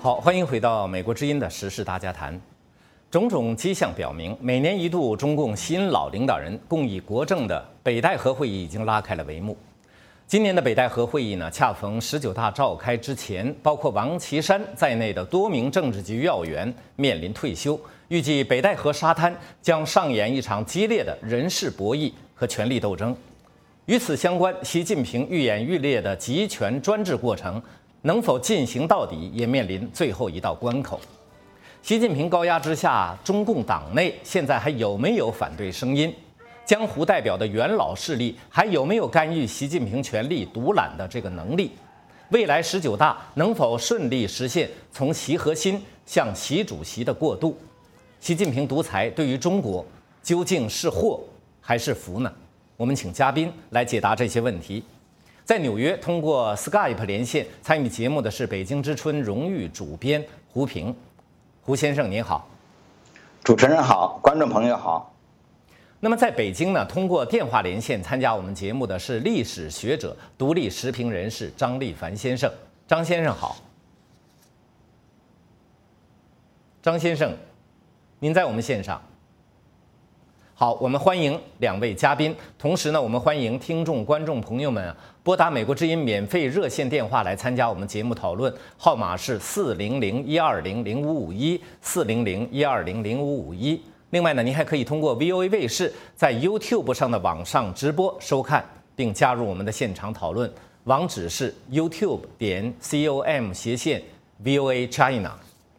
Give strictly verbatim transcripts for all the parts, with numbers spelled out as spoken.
好，欢迎回到美国之音的时事大家谈。种种迹象表明，每年一度中共新老领导人共议国政的北戴河会议已经拉开了帷幕。今年的北戴河会议呢，恰逢十九大召开之前，包括王岐山在内的多名政治局要员面临退休，预计北戴河沙滩将上演一场激烈的人事博弈和权力斗争。与此相关，习近平愈演愈烈的集权专制过程能否进行到底，也面临最后一道关口。习近平高压之下，中共党内现在还有没有反对声音？江湖代表的元老势力还有没有干预习近平权力独揽的这个能力？未来十九大能否顺利实现从习核心向习主席的过渡？习近平独裁对于中国究竟是祸还是福呢？我们请嘉宾来解答这些问题。在纽约通过 Skype 连线参与节目的是北京之春荣誉主编胡平。胡先生您好。 主持人好，观众朋友好。 那么在北京呢，通过电话连线参加我们节目的是历史学者、独立时评人士张立凡先生。张先生好。张先生，您在我们线上。好，我们欢迎两位嘉宾，同时呢，我们欢迎听众、观众朋友们拨打美国之音免费热线电话来参加我们节目讨论，号码是四零零一二零零五五一四零零一二零零五五一。另外呢，您还可以通过 V O A 卫视在 YouTube 上的网上直播收看，并加入我们的现场讨论，网址是 YouTube 点 com 斜线 V O A China。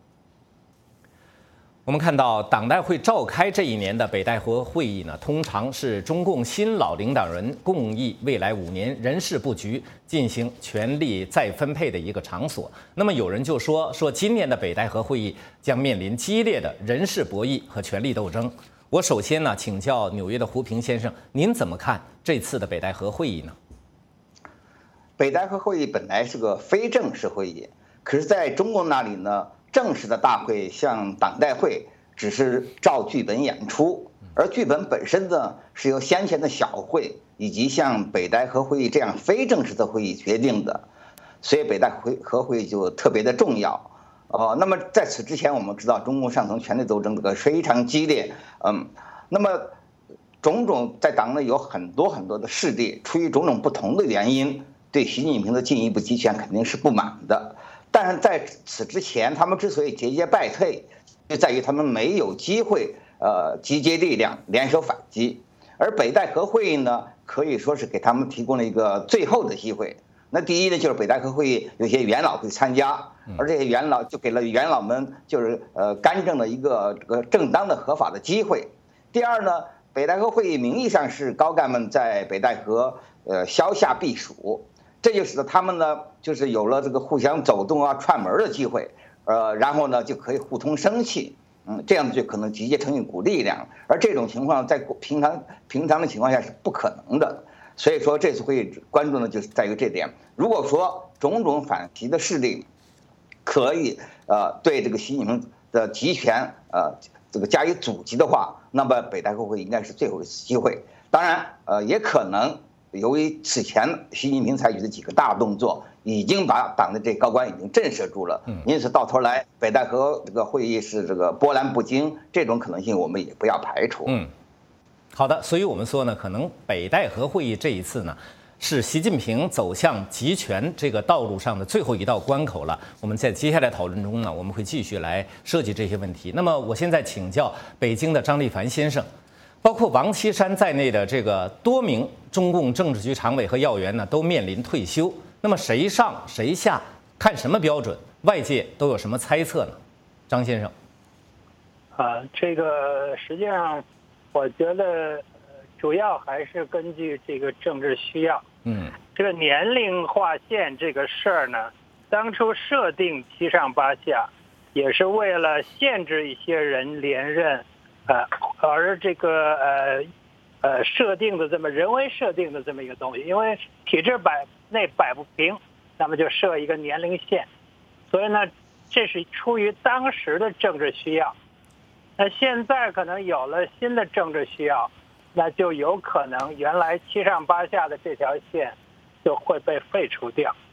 我们看到党代会召开这一年的北戴河会议呢，通常是中共新老领导人共议未来五年人事布局、进行权力再分配的一个场所。那么有人就说说今年的北戴河会议将面临激烈的人事博弈和权力斗争。我首先呢，请教纽约的胡平先生，您怎么看这次的北戴河会议呢？ 北戴河会议本来是个非正式会议，可是在中国那里呢，正式的大会像党代会只是照剧本演出，而剧本本身呢是由先前的小会以及像北戴河会议这样非正式的会议决定的，所以北戴河会议就特别的重要。呃，那么在此之前，我们知道中共上层权力斗争这个非常激烈，嗯，那么种种在党内有很多很多的势力，出于种种不同的原因，对习近平的进一步集权肯定是不满的。但是在此之前，他们之所以节节败退，就在于他们没有机会，呃，集结力量联手反击。而北戴河会议呢，可以说是给他们提供了一个最后的机会。那第一呢，就是北戴河会议有些元老会参加，而这些元老就给了元老们就是呃干政的一个这个正当的合法的机会。第二呢，北戴河会议名义上是高干们在北戴河呃消夏避暑。这就使得他们呢，就是有了这个互相走动啊、串门的机会，呃，然后呢就可以互通生气，嗯，这样就可能集结成一股力量。而这种情况在平常平常的情况下是不可能的。所以说这次会议关注呢，就是在于这点。如果说种种反习的势力可以呃对这个习近平的集权呃这个加以阻击的话，那么北戴河会应该是最后一次机会。当然，呃，也可能。由于此前习近平采取的几个大动作，已经把党的这高官已经震慑住了，因此到头来北戴河这个会议是这个波澜不惊，这种可能性我们也不要排除。 嗯，好的，所以我们说呢，可能北戴河会议这一次呢，是习近平走向集权这个道路上的最后一道关口了。我们在接下来讨论中呢，我们会继续来涉及这些问题。那么我现在请教北京的张立凡先生。包括王岐山在内的这个多名中共政治局常委和要员呢，都面临退休。那么谁上谁下，看什么标准？外界都有什么猜测呢？张先生， 啊，这个实际上，我觉得主要还是根据这个政治需要。嗯，这个年龄划线这个事儿呢，当初设定七上八下，也是为了限制一些人连任。呃，而这个呃呃设定的这么人为设定的这么一个东西，因为体制摆内摆不平，那么就设一个年龄线，所以呢，这是出于当时的政治需要。那现在可能有了新的政治需要，那就有可能原来七上八下的这条线就会被废除掉。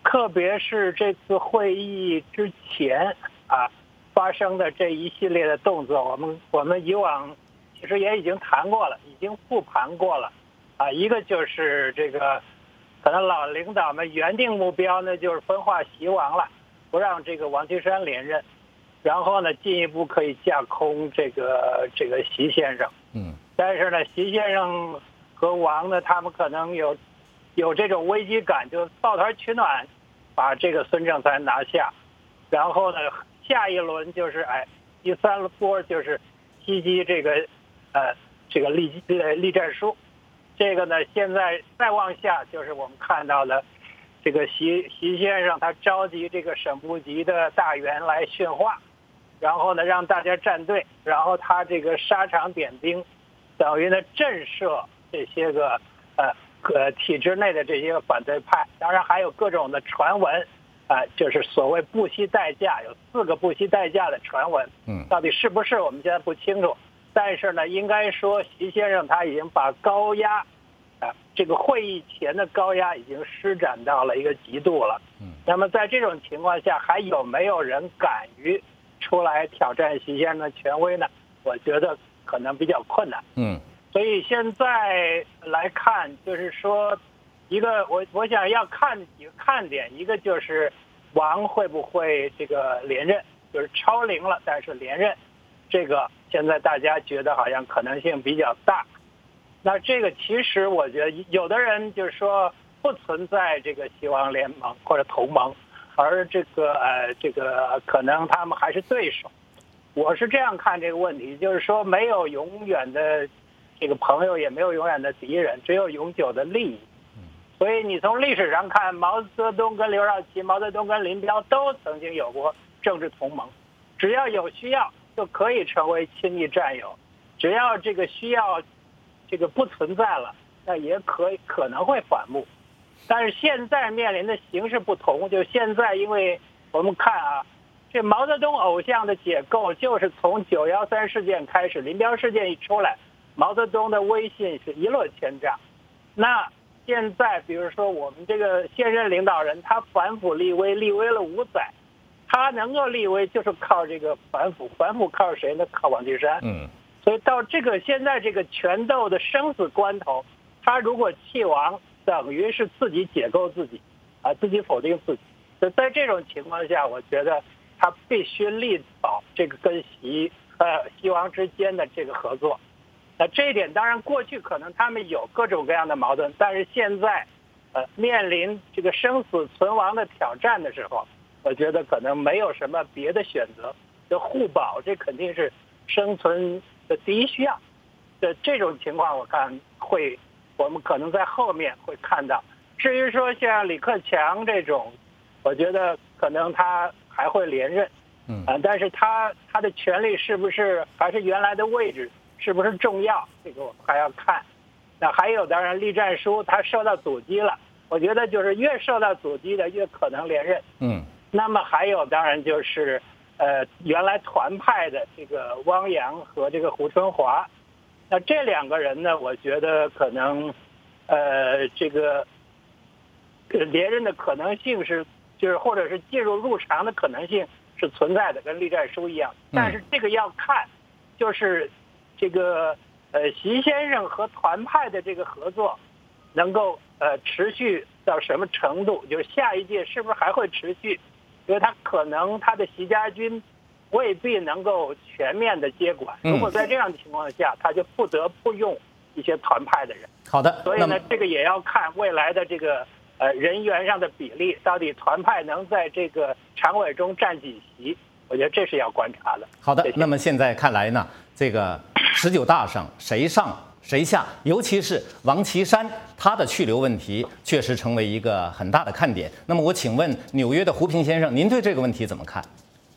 特别是这次会议之前啊发生的这一系列的动作，我们我们以往其实也已经谈过了，已经复盘过了啊。一个就是这个，可能老领导们原定目标呢就是分化习王了，不让这个王岐山连任，然后呢进一步可以架空这个这个习先生。嗯，但是呢，习先生和王呢，他们可能有有这种危机感，就抱团取暖，把这个孙政才拿下，然后呢，下一轮就是哎，第三波就是袭击这个呃这个栗呃栗战书，这个呢现在再往下就是我们看到的这个习习先生他召集这个省部级的大员来训话，然后呢让大家站队，然后他这个沙场点兵，等于呢震慑这些个呃呃体制内的这些反对派，当然还有各种的传闻。啊、呃，就是所谓不惜代价，有四个不惜代价的传闻，嗯，到底是不是我们现在不清楚。但是呢，应该说习先生他已经把高压，啊、呃，这个会议前的高压已经施展到了一个极度了。嗯，那么在这种情况下，还有没有人敢于出来挑战习先生的权威呢？我觉得可能比较困难。嗯，所以现在来看，就是说。一个我我想要看几个看点，一个就是王会不会这个连任，就是超龄了但是连任，这个现在大家觉得好像可能性比较大。那这个其实我觉得有的人就是说不存在这个希望联盟或者同盟，而这个呃这个可能他们还是对手。我是这样看这个问题，就是说没有永远的这个朋友，也没有永远的敌人，只有永久的利益。所以你从历史上看，毛泽东跟刘少奇、毛泽东跟林彪都曾经有过政治同盟，只要有需要就可以成为亲密战友，只要这个需要这个不存在了，那也可以可能会反目。但是现在面临的形势不同，就现在因为我们看啊，这毛泽东偶像的解构就是从九幺三事件开始，林彪事件一出来，毛泽东的威信是一落千丈。那现在比如说我们这个现任领导人，他反腐立威，立威了五载，他能够立威就是靠这个反腐，反腐靠谁呢？靠王岐山。嗯，所以到这个现在这个权斗的生死关头，他如果弃王，等于是自己解构自己，啊，自己否定自己。所以在这种情况下，我觉得他必须力保这个跟习呃习王之间的这个合作。那这一点当然过去可能他们有各种各样的矛盾，但是现在呃面临这个生死存亡的挑战的时候，我觉得可能没有什么别的选择，就互保，这肯定是生存的第一需要。的这种情况我看会我们可能在后面会看到。至于说像李克强这种，我觉得可能他还会连任，嗯啊，但是他他的权力是不是还是原来的位置，是不是重要，这个我们还要看。那还有当然栗战书他受到阻击了，我觉得就是越受到阻击的越可能连任。嗯，那么还有当然就是呃原来团派的这个汪洋和这个胡春华，那这两个人呢，我觉得可能呃这个连任的可能性是就是或者是进入入常的可能性是存在的，跟栗战书一样。但是这个要看就是这个呃习先生和团派的这个合作能够呃持续到什么程度，就是下一届是不是还会持续，因为他可能他的习家军未必能够全面的接管，如果在这样的情况下，他就不得不用一些团派的人。 好的， 所以呢，这个也要看未来的这个呃人员上的比例，到底团派能在这个常委中占几席，我觉得这是要观察的。 好的， 谢谢。 那么现在看来呢，这个十九大上谁上谁下，尤其是王岐山他的去留问题，确实成为一个很大的看点。那么我请问纽约的胡平先生，您对这个问题怎么看？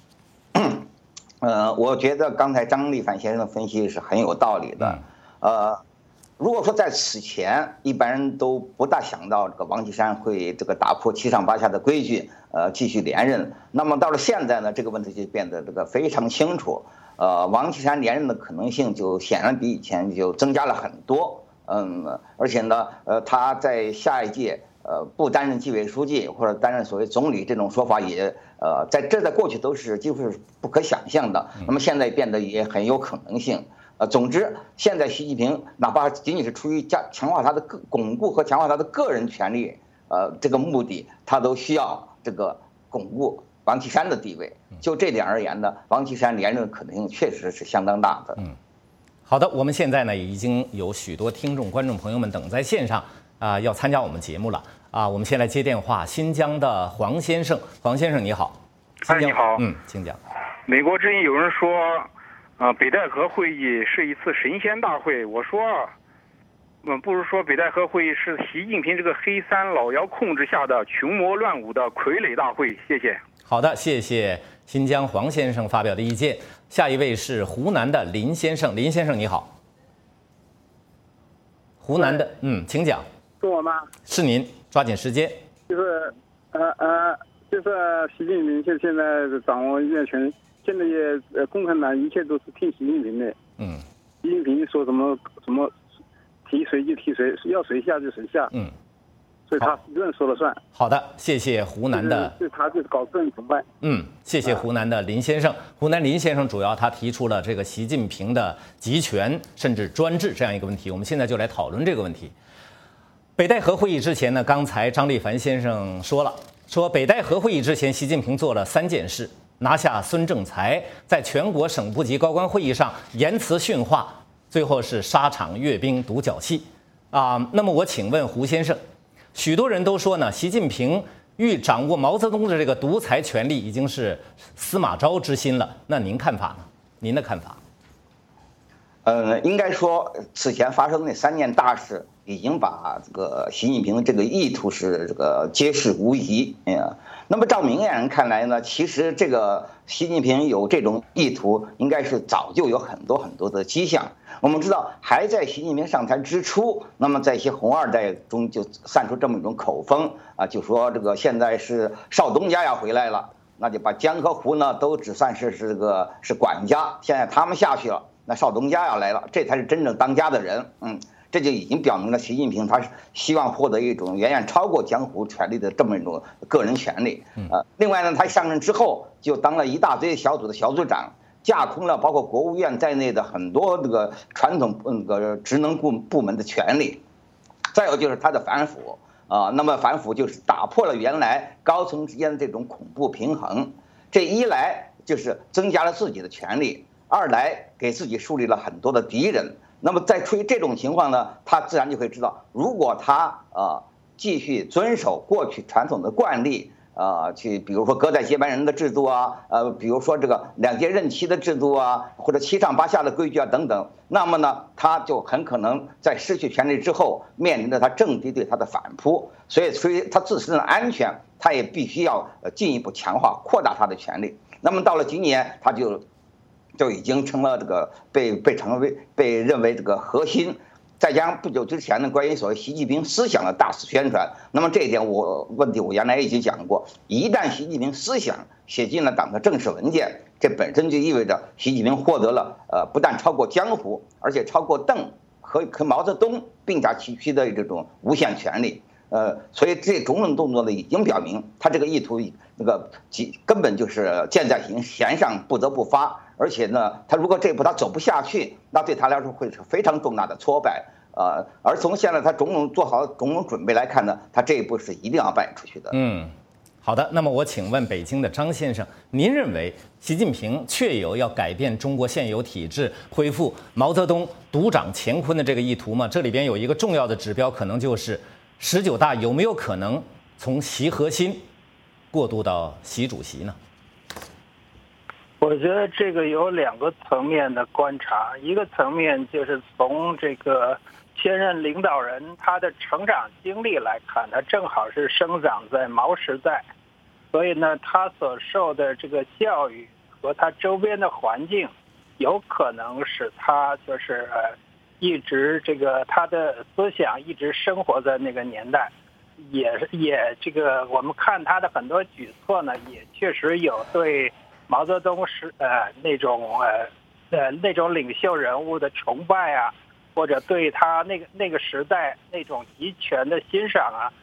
呃，我觉得刚才张立凡先生的分析是很有道理的。呃，如果说在此前，一般人都不大想到这个王岐山会这个打破七上八下的规矩，呃，继续连任。那么到了现在呢，这个问题就变得这个非常清楚。呃，王岐山连任的可能性就显然比以前就增加了很多。嗯，而且呢，呃，他在下一届呃不担任纪委书记或者担任所谓总理这种说法也呃在这在过去都是几乎是不可想象的，那么现在变得也很有可能性。呃，总之，现在习近平哪怕仅仅是出于加强化他的个巩固和强化他的个人权利，呃，这个目的，他都需要这个巩固王岐山的地位。就这点而言呢，王岐山连任的可能性确实是相当大的。 嗯，好的，我们现在呢已经有许多听众、观众朋友们等在线上啊、呃，要参加我们节目了啊。我们先来接电话，新疆的黄先生，黄先生你好。 哎，你好。 嗯，请讲。 美国之音有人说。啊，北戴河会议是一次神仙大会。我说，嗯，不如说北戴河会议是习近平这个黑三老妖控制下的群魔乱舞的傀儡大会。谢谢。 好的，谢谢新疆黄先生发表的意见。下一位是湖南的林先生，林先生你好。湖南的，嗯，请讲。 是我吗？ 是您，抓紧时间。 就是，呃呃，就是习近平就现在掌握政权。现在也呃，共产党一切都是听习近平的。嗯，习近平说什么什么，提谁就提谁，要谁下就谁下。嗯，所以他一个人说了算。 好的，谢谢湖南的。 对他就是搞个人崇拜。 嗯，谢谢湖南的林先生。湖南林先生主要他提出了这个习近平的集权甚至专制这样一个问题，我们现在就来讨论这个问题。北戴河会议之前呢，刚才张立凡先生说了，说北戴河会议之前，习近平做了三件事。拿下孙政才，在全国省部级高官会议上言辞训话，最后是沙场阅兵独角戏，啊、呃，那么我请问胡先生，许多人都说呢，习近平欲掌握毛泽东的这个独裁权力已经是司马昭之心了，那您看法呢？您的看法？ 呃，应该说此前发生的那三件大事，已经把这个习近平的这个意图是这个揭示无疑。嗯，那么照明眼人看来呢，其实这个习近平有这种意图，应该是早就有很多很多的迹象。我们知道，还在习近平上台之初，那么在一些红二代中就散出这么一种口风啊，就说这个现在是少东家要回来了，那就把江和湖呢都只算是是这个是管家，现在他们下去了。那少东家要来了，这才是真正当家的人。嗯，这就已经表明了习近平他是希望获得一种远远超过江湖权力的这么一种个人权利。呃，另外呢，他上任之后就当了一大堆小组的小组长，架空了包括国务院在内的很多这个传统那个职能部部门的权利。再有就是他的反腐啊、呃，那么反腐就是打破了原来高层之间的这种恐怖平衡。这一来就是增加了自己的权利。二来给自己树立了很多的敌人，那么在出于这种情况呢，他自然就会知道，如果他呃继续遵守过去传统的惯例，呃，去比如说隔代接班人的制度啊，呃，比如说这个两届任期的制度啊，或者七上八下的规矩啊等等，那么呢，他就很可能在失去权力之后，面临着他政敌对他的反扑，所以出于他自身的安全，他也必须要呃进一步强化扩大他的权力。那么到了今年，他就。就已经成了这个被被成为被认为这个核心，再加上不久之前的关于所谓习近平思想的大肆宣传，那么这一点我问题我原来已经讲过，一旦习近平思想写进了党的正式文件，这本身就意味着习近平获得了呃不但超过江湖，而且超过邓和和毛泽东并驾齐驱的这种无限权力。呃，所以这种种动作呢，已经表明他这个意图那个根本就是箭在弦上，不得不发。而且呢，他如果这一步他走不下去，那对他来说会是非常重大的挫败。呃，而从现在他种种做好种种准备来看呢，他这一步是一定要迈出去的。 嗯，好的。那么我请问北京的张先生，您认为习近平确有要改变中国现有体制、恢复毛泽东独掌乾坤的这个意图吗？这里边有一个重要的指标，可能就是十九大有没有可能从习核心过渡到习主席呢？ 我觉得这个有两个层面的观察，一个层面就是从这个现任领导人他的成长经历来看，他正好是生长在毛时代，所以呢，他所受的这个教育和他周边的环境，有可能使他就是呃一直这个他的思想一直生活在那个年代，也也这个我们看他的很多举措呢，也确实有对毛泽东是呃那种呃呃那种领袖人物的崇拜啊，或者对他那个那个时代那种集权的欣赏啊，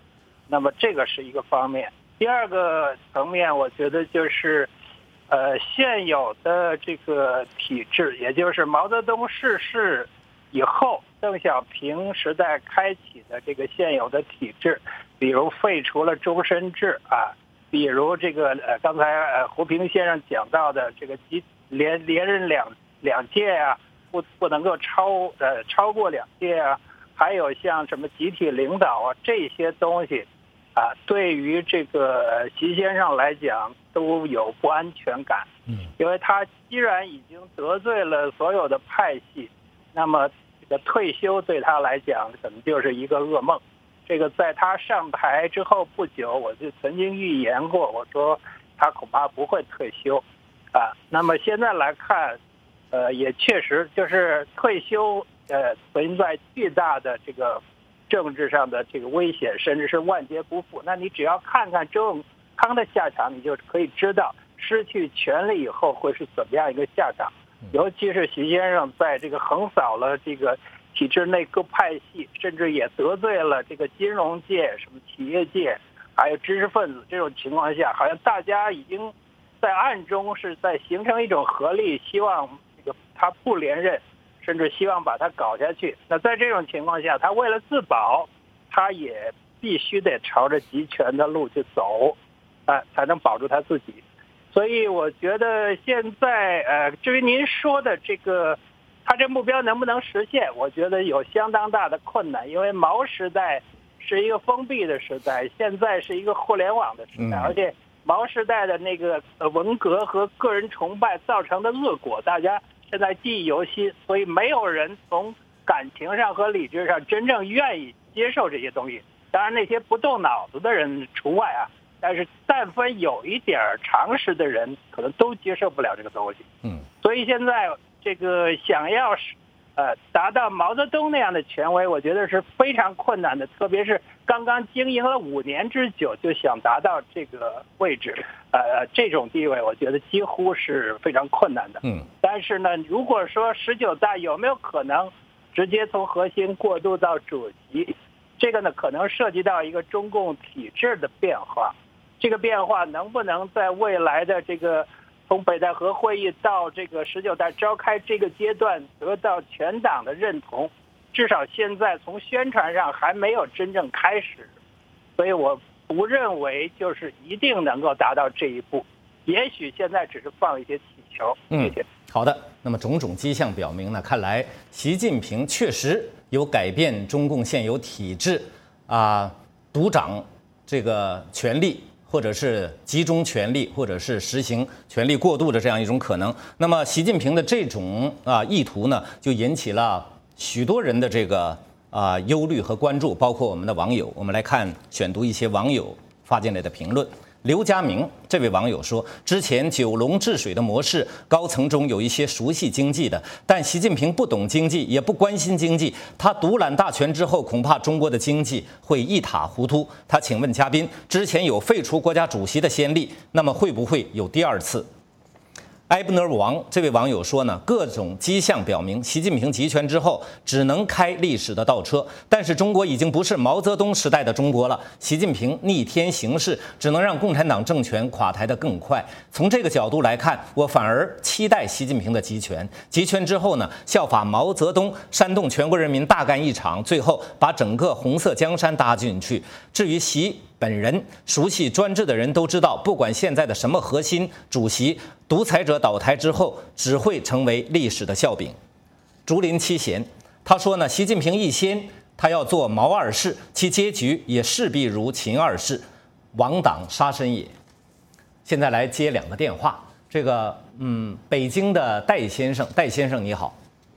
那么这个是一个方面。第二个层面，我觉得就是，呃，现有的这个体制，也就是毛泽东逝世以后，邓小平时代开启的这个现有的体制，比如废除了终身制啊，比如这个呃刚才呃胡平先生讲到的这个集连连任两两届啊，不不能够超呃超过两届啊，还有像什么集体领导啊这些东西啊，对于这个习先生来讲都有不安全感，嗯，因为他既然已经得罪了所有的派系，那么这个退休对他来讲可能就是一个噩梦。这个在他上台之后不久，我就曾经预言过，我说他恐怕不会退休，啊，那么现在来看，呃，也确实就是退休，呃，存在巨大的这个政治上的这个危险，甚至是万劫不复。那你只要看看周永康的下场，你就可以知道失去权力以后会是怎么样一个下场。尤其是习先生在这个横扫了这个体制内各派系，甚至也得罪了这个金融界、什么企业界，还有知识分子，这种情况下，好像大家已经在暗中是在形成一种合力，希望这个他不连任，甚至希望把他搞下去。那在这种情况下，他为了自保，他也必须得朝着集权的路去走，啊，才能保住他自己。所以我觉得现在，呃，至于您说的这个，他这目标能不能实现，我觉得有相当大的困难，因为毛时代是一个封闭的时代，现在是一个互联网的时代，而且毛时代的那个文革和个人崇拜造成的恶果，大家现在记忆犹新，所以没有人从感情上和理智上真正愿意接受这些东西。当然，那些不动脑子的人除外啊。但是，但凡有一点常识的人，可能都接受不了这个东西。嗯，所以现在这个想要是，呃，达到毛泽东那样的权威，我觉得是非常困难的。特别是刚刚经营了五年之久，就想达到这个位置，呃，这种地位，我觉得几乎是非常困难的。嗯，但是呢，如果说十九大有没有可能直接从核心过渡到主席，这个呢，可能涉及到一个中共体制的变化。这个变化能不能在未来的这个从北戴河会议到这个十九大召开这个阶段得到全党的认同？至少现在从宣传上还没有真正开始，所以我不认为就是一定能够达到这一步。也许现在只是放一些气球。谢谢。 嗯，好的。那么种种迹象表明呢，看来习近平确实有改变中共现有体制啊，独掌这个权力。或者是集中权力，或者是实行权力过渡的这样一种可能。那么，习近平的这种啊意图呢，就引起了许多人的这个啊忧虑和关注，包括我们的网友。我们来看选读一些网友发进来的评论。刘家明这位网友说，之前九龙治水的模式，高层中有一些熟悉经济的，但习近平不懂经济，也不关心经济，他独揽大权之后，恐怕中国的经济会一塌糊涂。他请问嘉宾，之前有废除国家主席的先例，那么会不会有第二次？埃布尔王这位网友说呢，各种迹象表明，习近平集权之后只能开历史的倒车，但是中国已经不是毛泽东时代的中国了。习近平逆天行事，只能让共产党政权垮台得更快。从这个角度来看，我反而期待习近平的集权。集权之后呢，效法毛泽东，煽动全国人民大干一场，最后把整个红色江山搭进去。至于习本人，熟悉专制的人都知道，不管现在的什么核心主席，独裁者倒台之后，只会成为历史的笑柄。竹林七贤他说呢，习近平一先，他要做毛二世，其结局也势必如秦二世，亡党杀身也。现在来接两个电话，这个嗯，北京的戴先生，戴先生你好。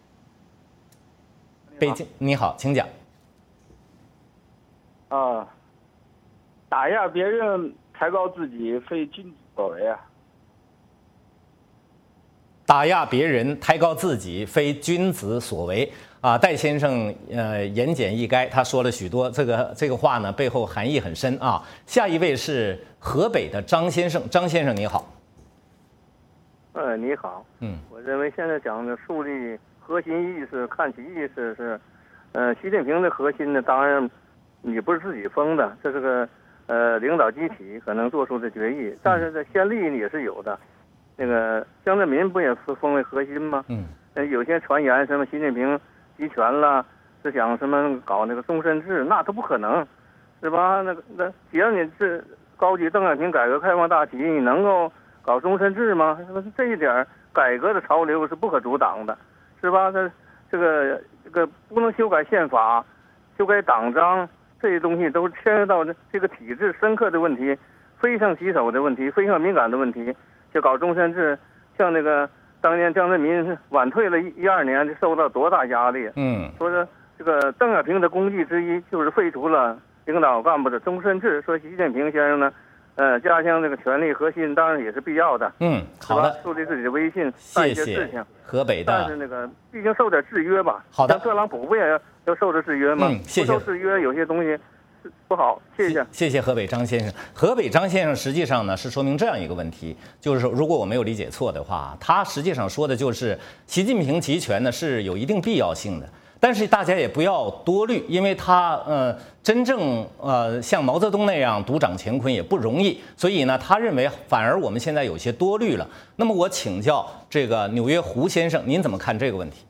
北京你好，请讲。 啊。打压别人，抬高自己，非君子所为啊！ 打压别人，抬高自己，非君子所为啊！戴先生，呃，言简意赅，他说了许多，这个这个话呢，背后含义很深啊。下一位是河北的张先生，张先生你好。 呃，你好，嗯，我认为现在讲的树立核心意识、看齐意识是，呃，习近平的核心呢，当然也不是自己封的，这是个。 呃领导集体可能做出的决议，但是这先例也是有的。那个江泽民不也封为核心吗？嗯，呃，有些传言什么习近平集权了，是想什么搞那个终身制，那都不可能，是吧？那个那只要你是高举邓小平改革开放大旗，你能够搞终身制吗？这一点改革的潮流是不可阻挡的，是吧？这这个这个不能修改宪法，修改党章，这些东西都牵涉到这个体制深刻的问题，非常棘手的问题，非常敏感的问题。就搞终身制，像那个当年江泽民晚退了一一二年，就受到多大压力？嗯，说是这个邓小平的功绩之一就是废除了领导干部的终身制。说习近平先生呢，呃，加强这个权力核心，当然也是必要的。 嗯，好的， 树立自己的威信，干一些事情。 河北的， 但是那个毕竟受点制约吧。 好的， 像特朗普不也要要受着制约吗？ 嗯，谢谢。 不受制约，有些东西不好，谢谢。 谢谢河北张先生。河北张先生实际上呢是说明这样一个问题，就是说，如果我没有理解错的话，他实际上说的就是习近平集权呢是有一定必要性的。但是大家也不要多虑，因为他呃真正呃像毛泽东那样独掌乾坤也不容易，所以呢，他认为反而我们现在有些多虑了。那么我请教这个纽约胡先生，您怎么看这个问题？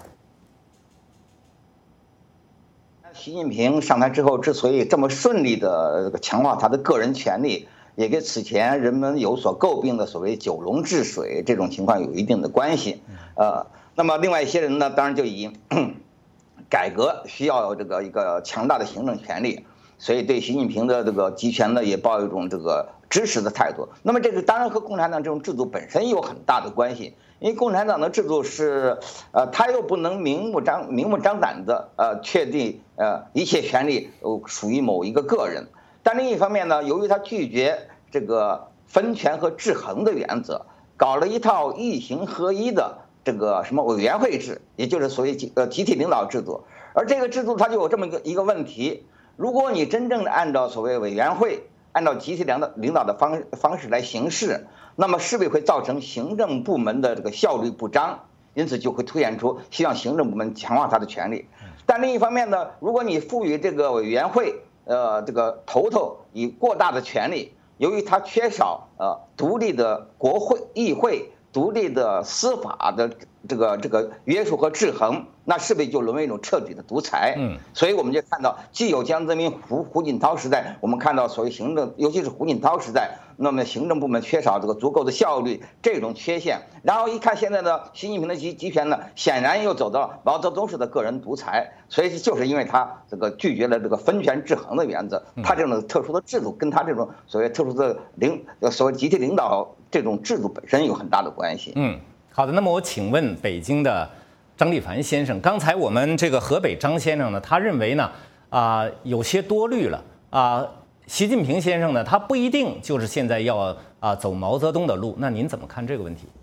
习近平上台之后，之所以这么顺利的强化他的个人权利，也跟此前人们有所诟病的所谓九龙治水这种情况有一定的关系。呃，那么另外一些人呢，当然就以改革需要这个一个强大的行政权力，所以对习近平的这个集权呢也抱一种这个支持的态度。那么这个当然和共产党这种制度本身有很大的关系，因为共产党的制度是，呃，他又不能明目张明目张胆的呃确定呃一切权利呃属于某一个个人，但另一方面呢，由于他拒绝这个分权和制衡的原则，搞了一套一行合一的这个什么委员会制，也就是所谓呃集体领导制度。而这个制度它就有这么一个一个问题，如果你真正的按照所谓委员会，按照集体领导领导的方方式来行事，那么势必会造成行政部门的这个效率不彰，因此就会凸显出希望行政部门强化他的权力。但另一方面呢，如果你赋予这个委员会呃这个头头以过大的权力，由于他缺少呃独立的国会议会、独立的司法的这个这个约束和制衡，那势必就沦为一种彻底的独裁。嗯，所以我们就看到，既有江泽民、胡胡锦涛时代，我们看到所谓行政，尤其是胡锦涛时代，那么行政部门缺少这个足够的效率这种缺陷。然后一看现在呢，习近平的集集权呢，显然又走到毛泽东式的个人独裁。所以就是因为他这个拒绝了这个分权制衡的原则，他这种特殊的制度跟他这种所谓特殊的领所谓集体领导这种制度本身有很大的关系。 嗯，好的。那么我请问北京的张立凡先生，刚才我们这个河北张先生呢，他认为呢啊、呃、有些多虑了啊、呃。习近平先生呢，他不一定就是现在要啊、呃、走毛泽东的路，那您怎么看这个问题？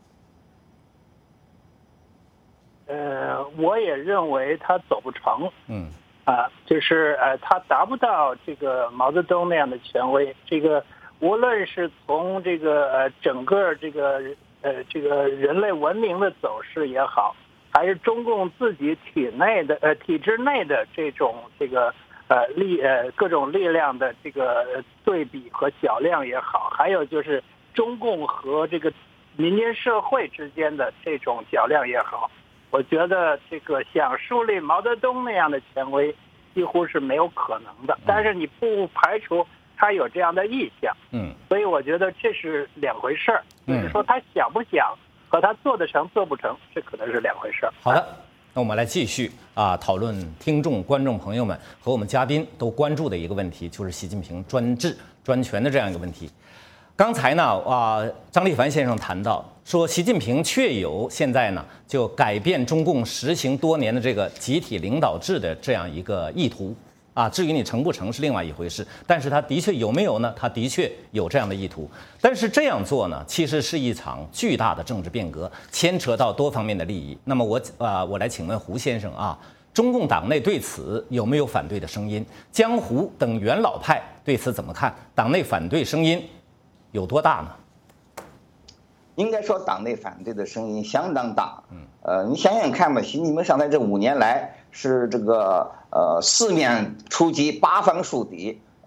呃，我也认为他走不成。嗯，啊，就是呃，他达不到这个毛泽东那样的权威。这个无论是从这个呃整个这个呃这个人类文明的走势也好，还是中共自己体内的呃体制内的这种这个呃力呃各种力量的这个对比和较量也好，还有就是中共和这个民间社会之间的这种较量也好。我觉得这个想树立毛泽东那样的权威，几乎是没有可能的。但是你不排除他有这样的意向，嗯，所以我觉得这是两回事儿。就是说他想不想和他做得成做不成，这可能是两回事儿。 好的，那我们来继续啊讨论听众观众朋友们和我们嘉宾都关注的一个问题，就是习近平专制专权的这样一个问题。刚才呢，啊，张立凡先生谈到说，习近平确有现在呢就改变中共实行多年的这个集体领导制的这样一个意图啊。至于你成不成是另外一回事，但是他的确有没有呢？他的确有这样的意图。但是这样做呢，其实是一场巨大的政治变革，牵扯到多方面的利益。那么我啊，我来请问胡先生啊，中共党内对此有没有反对的声音？江湖等元老派对此怎么看？党内反对声音有多大呢？ 应该说，党内反对的声音相当大。嗯，呃，你想想看吧，习近平上台这五年来是这个呃四面出击，八方树敌，呃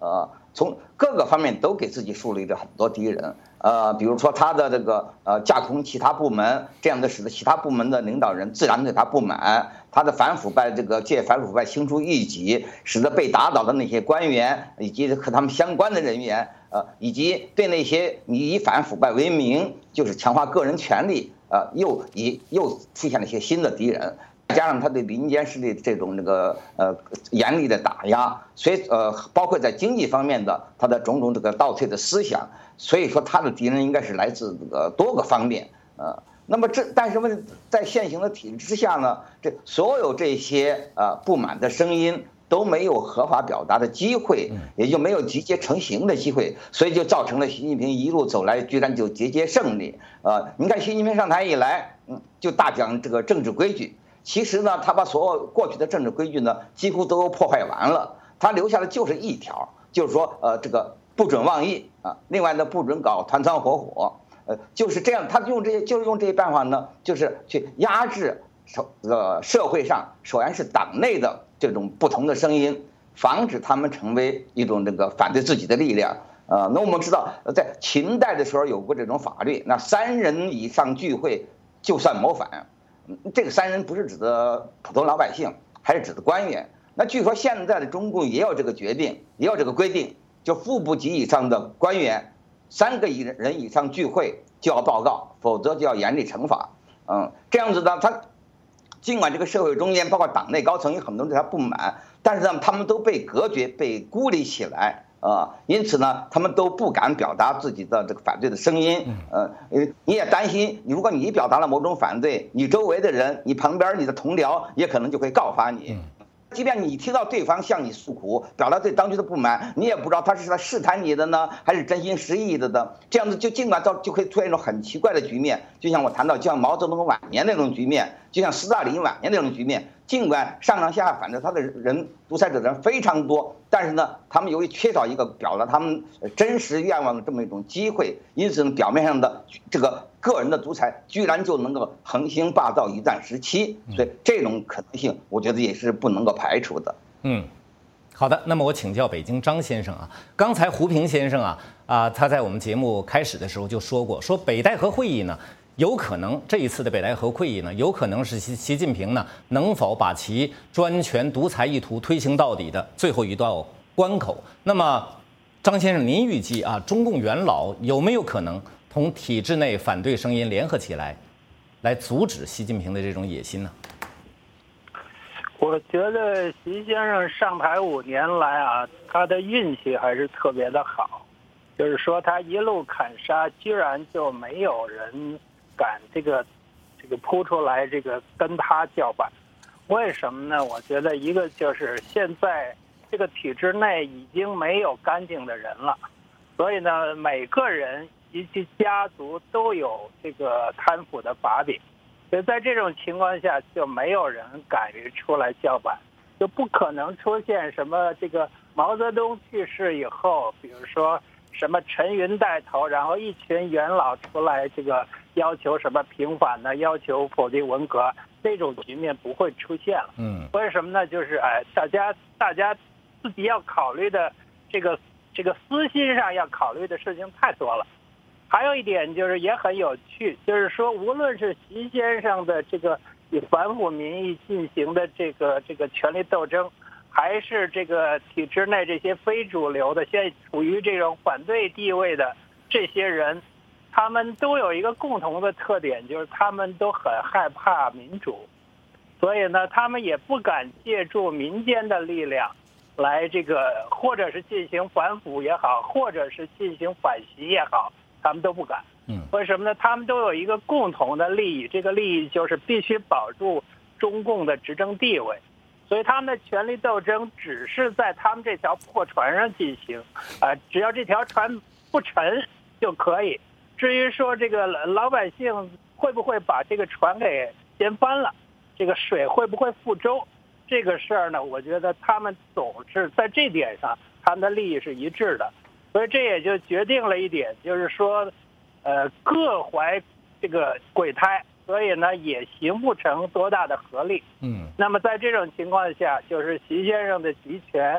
从各个方面都给自己树立了很多敌人。呃，比如说他的这个呃架空其他部门，这样的使得其他部门的领导人自然对他不满。他的反腐败这个借反腐败兴出一己，使得被打倒的那些官员以及和他们相关的人员，呃，以及对那些以反腐败为名就是强化个人权利，呃，又以又出现了一些新的敌人。加上他对民间势力这种这个呃严厉的打压，所以呃包括在经济方面的他的种种这个倒退的思想，所以说他的敌人应该是来自这个多个方面，呃，那么这但是问在现行的体制之下呢，这所有这些呃不满的声音都没有合法表达的机会，也就没有集结成型的机会，所以就造成了习近平一路走来居然就节节胜利。呃，你看习近平上台以来，嗯，就大讲这个政治规矩。其实呢，他把所有过去的政治规矩呢，几乎都破坏完了。他留下的就是一条，就是说，呃，这个不准妄议啊，另外呢，不准搞团团伙伙，呃，就是这样。他用这些，就是用这些办法呢，就是去压制社呃社会上，首先是党内的这种不同的声音，防止他们成为一种这个反对自己的力量。呃，那我们知道，在秦代的时候有过这种法律，那三人以上聚会就算谋反。这个三人不是指的普通老百姓，还是指的官员。那据说现在的中共也有这个决定，也有这个规定，就副部级以上的官员，三个人以上聚会就要报告，否则就要严厉惩罚。嗯，这样子呢，他尽管这个社会中间包括党内高层有很多人对他不满，但是呢，他们都被隔绝、被孤立起来。啊，因此呢，他们都不敢表达自己的这个反对的声音。呃，你也担心，如果你表达了某种反对，你周围的人、你旁边你的同僚也可能就会告发你。即便你听到对方向你诉苦，表达对当局的不满，你也不知道他是在试探你的呢，还是真心实意的呢？这样子就尽管到就会出现一种很奇怪的局面，就像我谈到，就像毛泽东晚年那种局面，就像斯大林晚年那种局面。尽管上上下下反对他的人、独裁者的人非常多，但是呢，他们由于缺少一个表达他们真实愿望的这么一种机会，因此呢，表面上的这个个人的独裁居然就能够横行霸道一段时期，所以这种可能性，我觉得也是不能够排除的。 嗯，好的，那么我请教北京张先生啊，刚才胡平先生啊啊，他在我们节目开始的时候就说过，说北戴河会议呢。有可能这一次的北戴河会议呢，有可能是习习近平呢能否把其专权独裁意图推行到底的最后一道关口。那么，张先生，您预计啊，中共元老有没有可能同体制内反对声音联合起来，来阻止习近平的这种野心呢？ 我觉得习先生上台五年来啊，他的运气还是特别的好，就是说他一路砍杀，居然就没有人敢这个这个扑出来这个跟他叫板。为什么呢？我觉得一个就是现在这个体制内已经没有干净的人了，所以呢，每个人以及家族都有这个贪腐的把柄，所以在这种情况下，就没有人敢于出来叫板，就不可能出现什么这个毛泽东去世以后，比如说什么陈云带头，然后一群元老出来这个要求什么平反呢，要求否定文革，这种局面不会出现了。嗯，为什么呢？就是哎，大家大家自己要考虑的这个这个私心上要考虑的事情太多了。还有一点就是也很有趣，就是说无论是习先生的这个以反腐名义进行的这个这个权力斗争，还是这个体制内这些非主流的现在处于这种反对地位的这些人，他们都有一个共同的特点，就是他们都很害怕民主，所以呢，他们也不敢借助民间的力量来这个，或者是进行反腐也好，或者是进行反袭也好，他们都不敢。嗯，为什么呢？他们都有一个共同的利益，这个利益就是必须保住中共的执政地位。所以他们的权力斗争只是在他们这条破船上进行，啊、呃，只要这条船不沉就可以。至于说这个老百姓会不会把这个船给掀翻了，这个水会不会覆舟，这个事儿呢，我觉得他们总是在这点上，他们的利益是一致的。所以这也就决定了一点，就是说，呃，各怀这个鬼胎。所以呢，也形不成多大的合力。嗯，那么在这种情况下，就是习先生的集权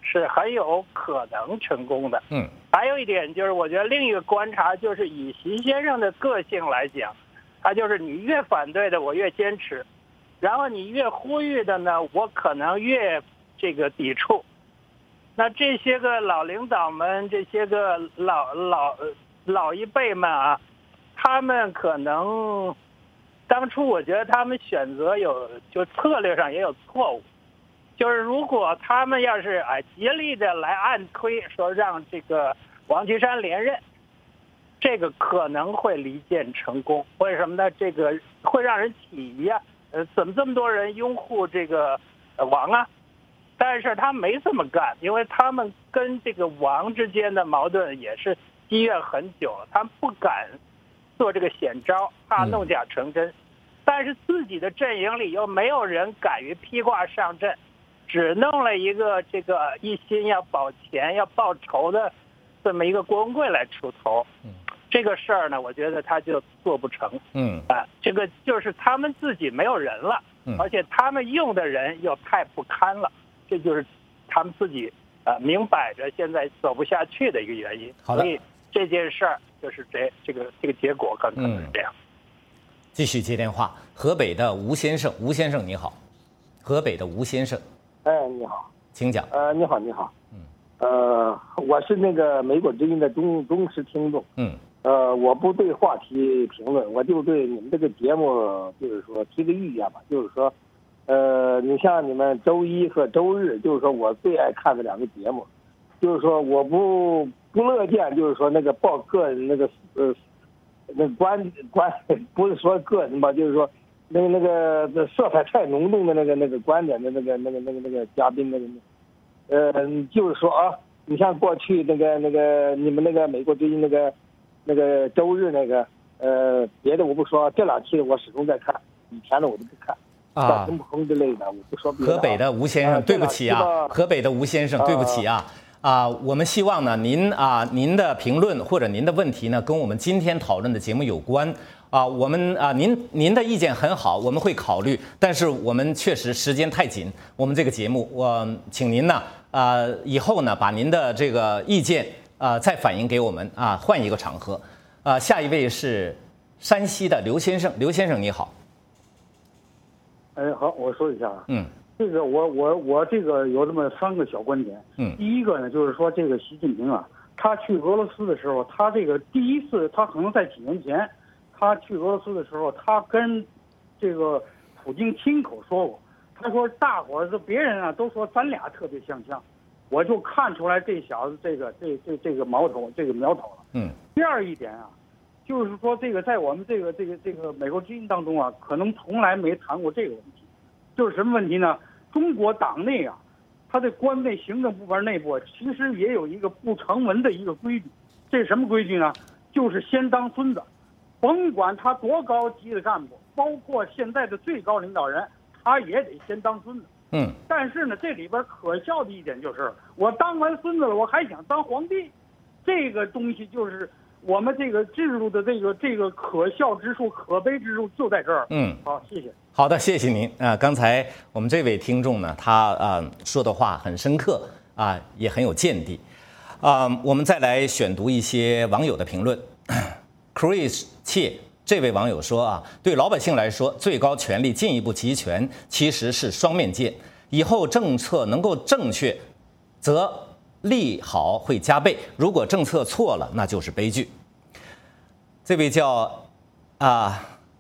是很有可能成功的。 嗯， 还有一点就是，我觉得另一个观察就是，以习先生的个性来讲，他就是你越反对的，我越坚持；然后你越呼吁的呢，我可能越这个抵触。那这些个老领导们，这些个老老老一辈们啊，他们可能当初我觉得他们选择有就策略上也有错误。就是如果他们要是哎极力的来暗推说让这个王岐山连任，这个可能会离间成功。为什么呢？这个会让人起疑啊，呃，怎么这么多人拥护这个王啊？但是他没这么干，因为他们跟这个王之间的矛盾也是积怨很久了，他们不敢做这个险招，怕弄假成真。但是自己的阵营里又没有人敢于披挂上阵。只弄了一个这个一心要保钱要报仇的这么一个郭文贵来出头，嗯，这个事儿呢，我觉得他就做不成，嗯啊，这个就是他们自己没有人了，嗯，而且他们用的人又太不堪了，这就是他们自己呃明摆着现在走不下去的一个原因。 好的， 所以这件事儿就是这这个这个结果可能是这样。嗯， 继续接电话，河北的吴先生，吴先生你好，河北的吴先生。 哎，你好， 请讲。 呃，你好，你好， 嗯， 呃，我是那个美国之音的忠忠实听众， 嗯， 呃，我不对话题评论，我就对你们这个节目，就是说提个意见吧，就是说，呃，你像你们周一和周日，就是说我最爱看的两个节目，就是说我不不乐见，就是说那个报个人那个呃那个观观，不是说个人吧，就是说。那个那个色彩太浓重的那个那个观点的那个那个那个那个嘉宾那个，呃，就是说啊，你像过去那个那个你们那个美国最近那个那个周日那个，呃，别的我不说，这两期我始终在看，以前的我都不看。啊，什么红之类的，我不说别的。 河北的吴先生，对不起啊，河北的吴先生，对不起啊。啊，我们希望呢，您啊，您的评论或者您的问题呢，跟我们今天讨论的节目有关。啊，我们啊，您您的意见很好，我们会考虑，但是我们确实时间太紧，我们这个节目，我请您呢，啊，以后呢，把您的这个意见啊再反映给我们啊，换一个场合。啊，下一位是山西的刘先生，刘先生你好。 哎，好，我说一下啊， 嗯， 这个我我我这个有这么三个小观点， 嗯， 第一个呢，就是说这个习近平啊，他去俄罗斯的时候，他这个第一次，他可能在几年前。他去俄罗斯的时候，他跟这个普京亲口说过，他说大伙儿别人啊都说咱俩特别相像，我就看出来这小子这个这这这个苗头这个苗头了。 嗯。 第二一点啊，就是说这个在我们这个这个这个美国之音当中啊，可能从来没谈过这个问题，就是什么问题呢？中国党内啊，他的关内行政部门内部其实也有一个不成文的一个规矩，这是什么规矩呢？就是先当孙子。甭管他多高级的干部，包括现在的最高领导人，他也得先当孙子。 嗯。 但是呢，这里边可笑的一点就是，我当完孙子了，我还想当皇帝，这个东西就是我们这个制度的这个这个可笑之处、可悲之处就在这儿。 嗯。 好，谢谢。 好的，谢谢您啊、呃。刚才我们这位听众呢，他啊、呃、说的话很深刻啊、呃，也很有见地啊、呃。我们再来选读一些网友的评论。Chris 切这位网友说啊，对老百姓来说，最高权力进一步集权其实是双面剑。以后政策能够正确，则利好会加倍；如果政策错了，那就是悲剧。这位叫啊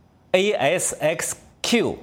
A S X Q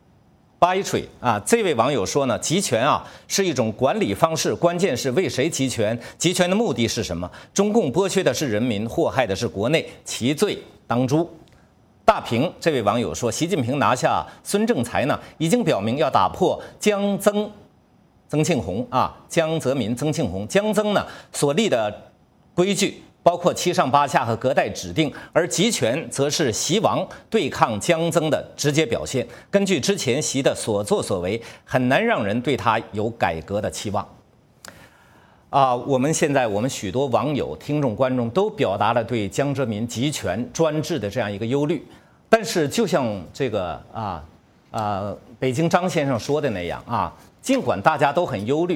Battery 啊，这位网友说呢，集权啊是一种管理方式，关键是为谁集权，集权的目的是什么？中共剥削的是人民，祸害的是国内，其罪当诛。大平这位网友说，习近平拿下孙政才呢，已经表明要打破江曾曾庆红啊江泽民曾庆红江曾呢所立的规矩。包括七上八下和隔代指定，而集权则是习王对抗江曾的直接表现。根据之前习的所作所为，很难让人对他有改革的期望。啊，我们现在我们许多网友、听众、观众都表达了对江泽民集权专制的这样一个忧虑。但是，就像这个啊啊北京张先生说的那样啊，尽管大家都很忧虑。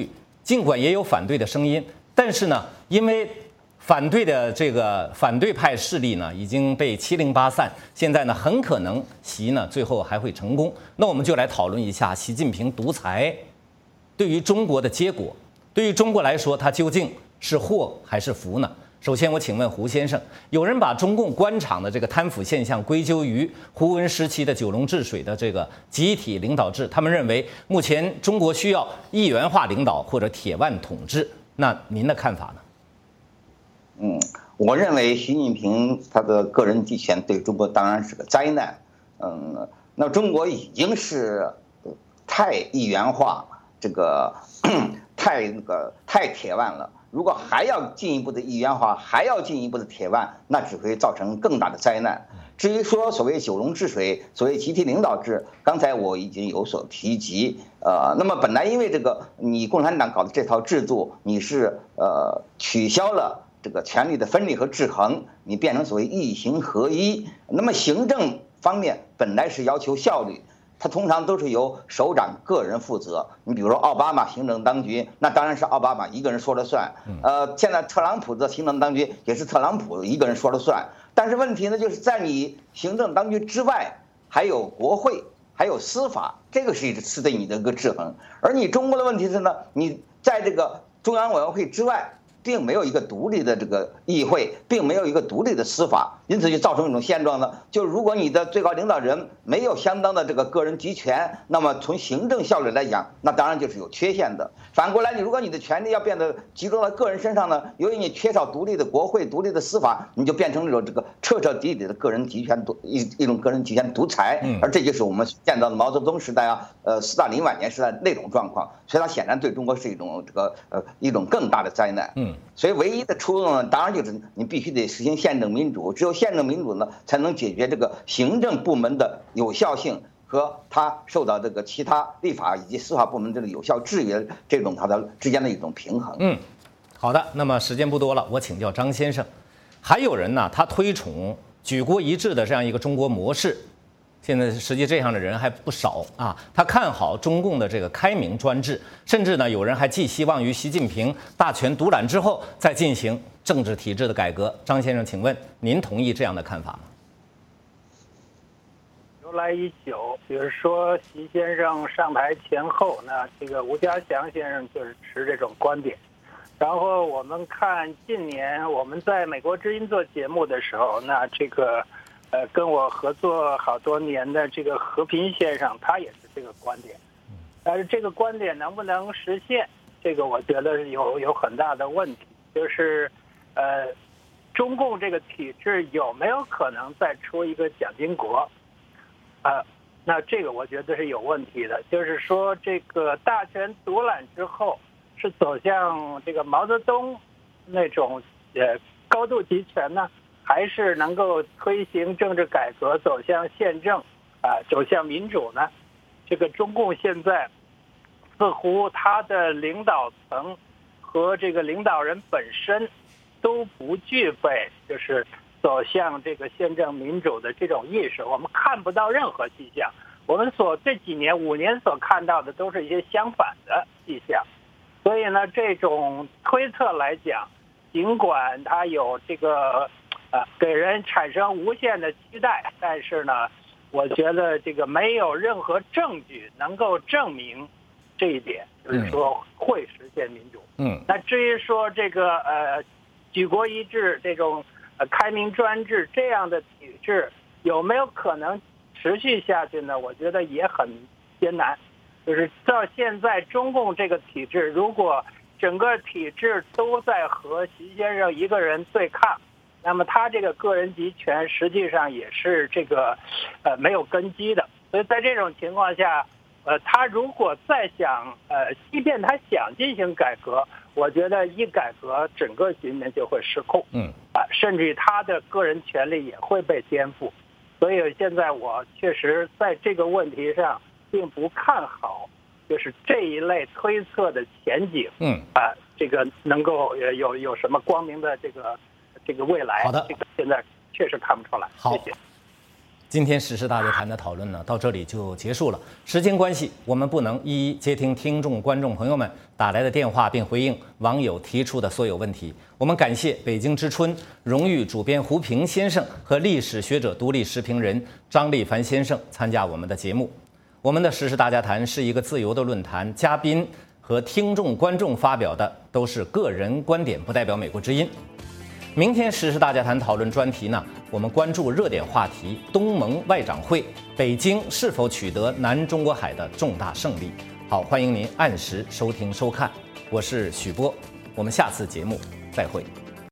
尽管也有反对的声音，但是呢，因为反对的这个反对派势力呢已经被七零八散，现在呢很可能习呢最后还会成功。那我们就来讨论一下习近平独裁对于中国的结果，对于中国来说，它究竟是祸还是福呢？首先，我请问胡先生，有人把中共官场的这个贪腐现象归咎于胡温时期的九龙治水的这个集体领导制，他们认为目前中国需要一元化领导或者铁腕统治，那您的看法呢？ 嗯，我认为习近平他的个人集权对中国当然是个灾难。嗯，那中国已经是太一元化，这个太那个太铁腕了。如果还要进一步的一元化，还要进一步的铁腕，那只会造成更大的灾难。至于说所谓九龙治水，所谓集体领导制，刚才我已经有所提及。呃，那么本来因为这个你共产党搞的这套制度，你是呃取消了这个权力的分立和制衡，你变成所谓一行合一。那么行政方面本来是要求效率，它通常都是由首长个人负责。你比如说奥巴马行政当局，那当然是奥巴马一个人说了算。呃，现在特朗普的行政当局也是特朗普一个人说了算。但是问题呢，就是在你行政当局之外，还有国会，还有司法，这个是是对你的一个制衡。而你中国的问题是呢，你在这个中央委员会之外，并没有一个独立的这个议会，并没有一个独立的司法，因此就造成一种现状呢，就是如果你的最高领导人没有相当的这个个人集权，那么从行政效率来讲，那当然就是有缺陷的。反过来，你如果你的权力要变得集中到个人身上呢，由于你缺少独立的国会、独立的司法，你就变成这种这个彻彻底底的个人集权独一一种个人集权独裁，而这就是我们见到的毛泽东时代啊，呃，斯大林晚年时代那种状况，所以它显然对中国是一种这个呃一种更大的灾难。嗯。所以唯一的出路呢，当然就是你必须得实行宪政民主，只有宪政民主呢，才能解决这个行政部门的有效性和它受到这个其他立法以及司法部门这个有效制约这种它的之间的一种平衡。 嗯，好的，那么时间不多了，我请教张先生，还有人呢，他推崇举国一致的这样一个中国模式。现在实际这样的人还不少啊，他看好中共的这个开明专制，甚至呢有人还寄希望于习近平大权独揽之后再进行政治体制的改革。张先生，请问您同意这样的看法吗？ 由来已久，比如说习先生上台前后，那这个吴家祥先生就是持这种观点。然后我们看近年我们在美国之音做节目的时候，那这个。呃，跟我合作好多年的这个和平先生，他也是这个观点，但是这个观点能不能实现，这个我觉得有有很大的问题，就是，呃，中共这个体制有没有可能再出一个蒋经国？啊、呃，那这个我觉得是有问题的，就是说这个大权独揽之后，是走向这个毛泽东那种呃高度集权呢？还是能够推行政治改革，走向宪政，啊、呃，走向民主呢？这个中共现在似乎他的领导层和这个领导人本身都不具备，就是走向这个宪政民主的这种意识。我们看不到任何迹象。我们所这几年五年所看到的都是一些相反的迹象。所以呢，这种推测来讲，尽管它有这个。啊，给人产生无限的期待，但是呢，我觉得这个没有任何证据能够证明这一点，就是说会实现民主。嗯，那至于说这个呃，举国一致这种呃开明专制这样的体制有没有可能持续下去呢？我觉得也很艰难。就是到现在中共这个体制，如果整个体制都在和习先生一个人对抗。那么他这个个人集权实际上也是这个，呃，没有根基的。所以在这种情况下，呃，他如果再想，呃，即便他想进行改革，我觉得一改革，整个局面就会失控。嗯，啊，甚至于他的个人权利也会被颠覆。所以现在我确实在这个问题上并不看好，就是这一类推测的前景。嗯，啊，这个能够有有什么光明的这个。这个未来， 好的， 这个现在确实看不出来。 好， 谢谢。 今天时事大家谈的讨论呢，到这里就结束了。时间关系，我们不能一一接听听众、观众朋友们打来的电话，并回应网友提出的所有问题。我们感谢北京之春荣誉主编胡平先生和历史学者、独立时评人张立凡先生参加我们的节目。我们的时事大家谈是一个自由的论坛，嘉宾和听众、观众发表的都是个人观点，不代表美国之音。明天时事大家谈讨论专题呢，我们关注热点话题：东盟外长会，北京是否取得南中国海的重大胜利？好，欢迎您按时收听收看，我是许波，我们下次节目再会。